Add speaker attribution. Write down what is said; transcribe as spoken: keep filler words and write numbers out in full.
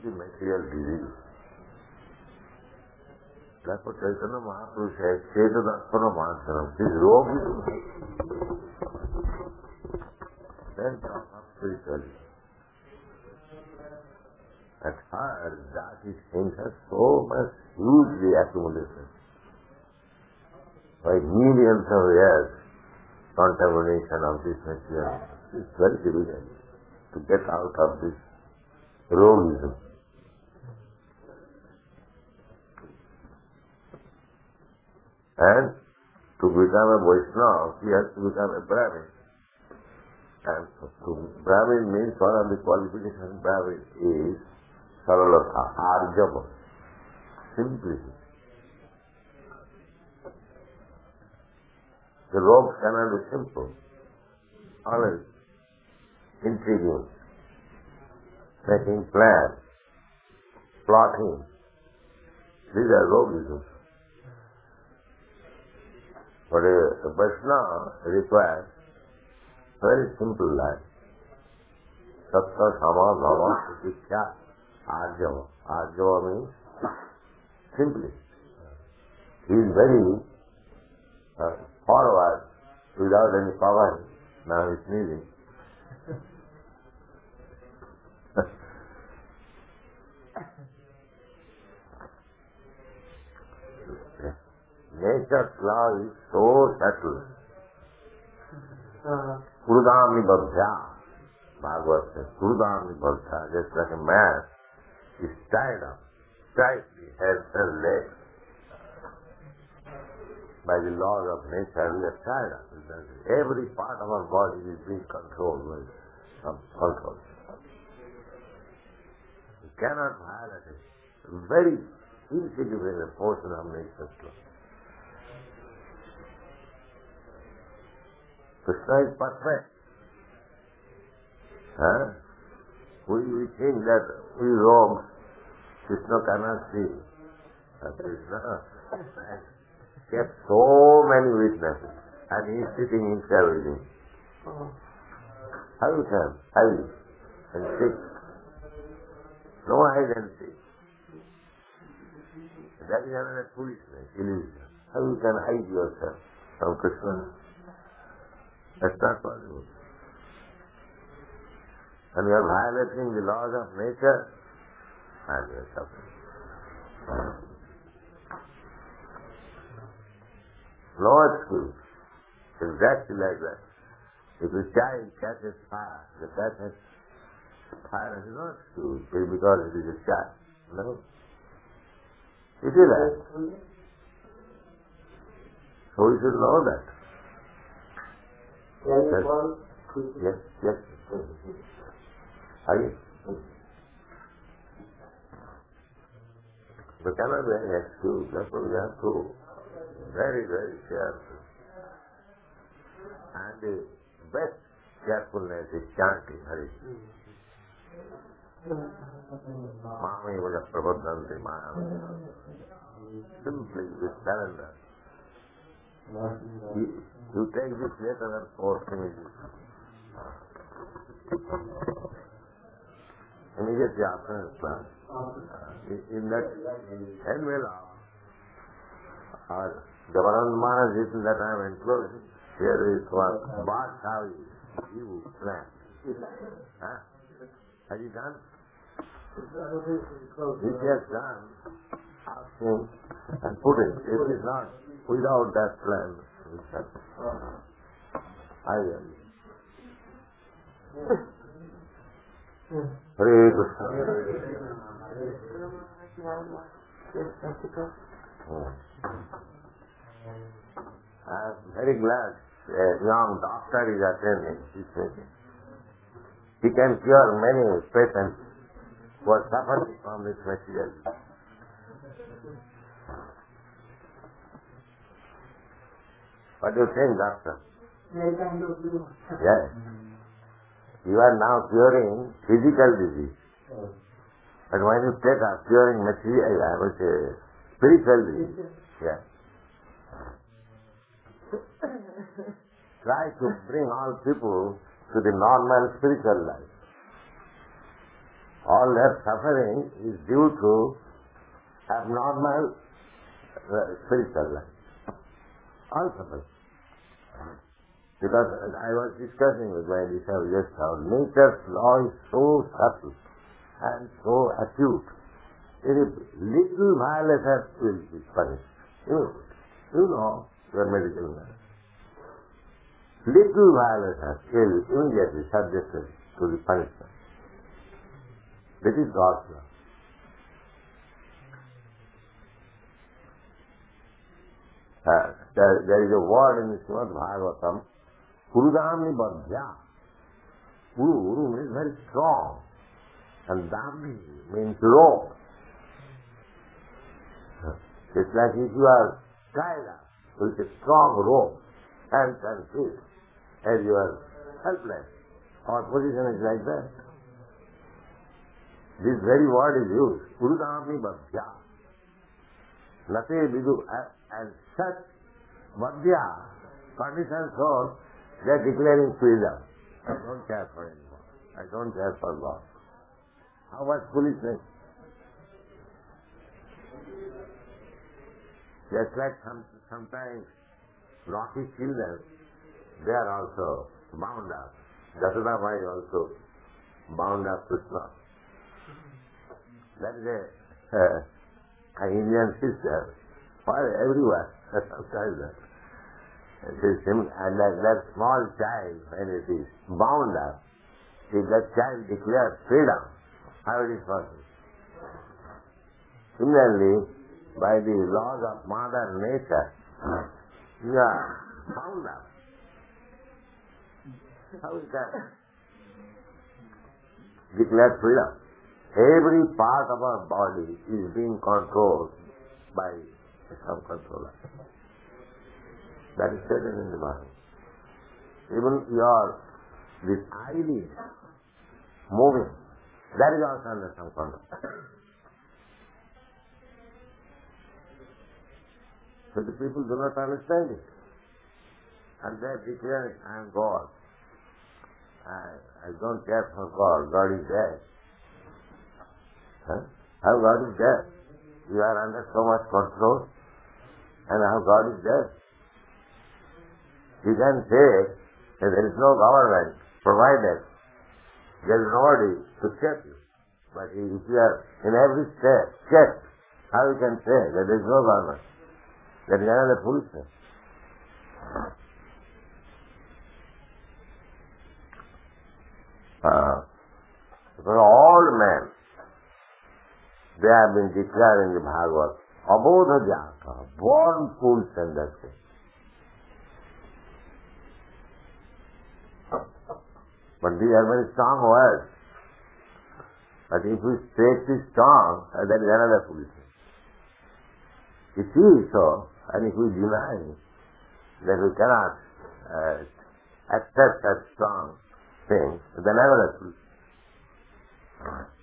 Speaker 1: the material disease. That's what Chaitanya Mahaprabhu says, Chetadarsana Mahasanam. This robe is then talk of spirituality. At first, that is things has so much hugely accumulation. By millions of years, contamination of this material. It's very difficult to get out of this roguism. And to become a Vaishnava, he has to become a Brahmin. And to Brahmin means one of the qualifications of Brahmin is Saralata, Arjava, simplicity. The robes cannot be simple, always intriguing, making plans, plotting. These are roguisms. But a, a Vaishnava requires very simple life. Sattva, Sama, Bhava, Sukha, Arjava. Arjava means simply. He is very uh, forward without any power. Now he's sneezing. Nature's law is so subtle. Kurudami Bhavya, Bhagavad says, Kurudami Bhavya, just like a man is tied up, tightly has her legs. By the laws of nature, we are tied up. Every part of our body is being controlled by some control. You cannot violate it. Very insignificant portion of nature's law. Krishna is perfect. Huh? We, we think that we rogues, Krishna cannot see. But Krishna kept so many witnesses and he is sitting in with him. How you can hide and sit? No hide and sit. That is another foolishness, illusion. How you can hide yourself from Krishna? That's not possible. And you are violating the laws of nature, and you are suffering. No excuse. Exactly like that. If a child catches fire, the catches fire is not excuse because it is a child. No. It is that. So we should know that. Yes, yes, yes. Are you? We cannot be an excuse. Therefore we have to very, very careful. And the best carefulness is chanting Hari. Mami Vaja Prabodhanti Maya. Simply with surrender. You, you take this letter and force immediately. Immediately after class. In that envelope, or Gavarand Maharaj is in that I am enclosed. Here is what Bhasavi, you plan. Huh? Have you done? If he has done, ask him and put it. If it is not, without that plan, I will. Hare Krishna. I am very glad a young doctor is attending this meeting. He can cure many patients who are suffering from this material. What do you think, doctor? Yes. You are now curing physical disease. But when you take up curing material, I would say spiritual disease. Yes. Try to bring all people to the normal spiritual life. all that suffering is due to abnormal uh, spiritual life. All suffering. Because I was discussing with my disciple just how nature's law is so subtle and so acute. If little violation will be punished. You, you know your medical man. Little violation will immediately subjected to the punishment. That is God's law. Uh, there, there is a word in the Srimad Bhagavatam, Purudamni Badhya. Puru, Puru means very strong. And Damni means rope. It's like if you are tied up with a strong rope, hands and feet, and you are helpless. Our position is like that. This very word is used, Purudamni Badhya. Nate Vidu, and such Badhya, conditions so they are declaring freedom. I don't care for anyone. I don't care for God. How much foolishness. Just like some, sometimes naughty children, they are also bound up. Yashoda Mai also bound up Krishna. That is a, uh, an Indian sister, for everywhere, sometimes that. It is him, and that, that small child, when it is bound up, if that child declares freedom, how it is possible? Similarly, by the laws of Mother Nature, you are bound up. How is that? Declare freedom. Every part of our body is being controlled by some controller. That is certain in the Bible. Even your, this eyelid moving, that is also under some control. So the people do not understand it. And they declare, I am God. I, I don't care for God. God is dead. Huh? How God is dead? You are under so much control. And how God is dead? You can say that there is no government provided. There is nobody to check you. But if you are in every step checked, how you can say that there is no government? That is another foolishness. Uh, for all men, they have been declared in the Bhagavad, Abodha Jaka, born fools and that's it. But these are very strong words. But if we take this strong, uh, that is another foolishness. If it is so, and if we deny that we cannot uh, accept such strong things, then another foolishness.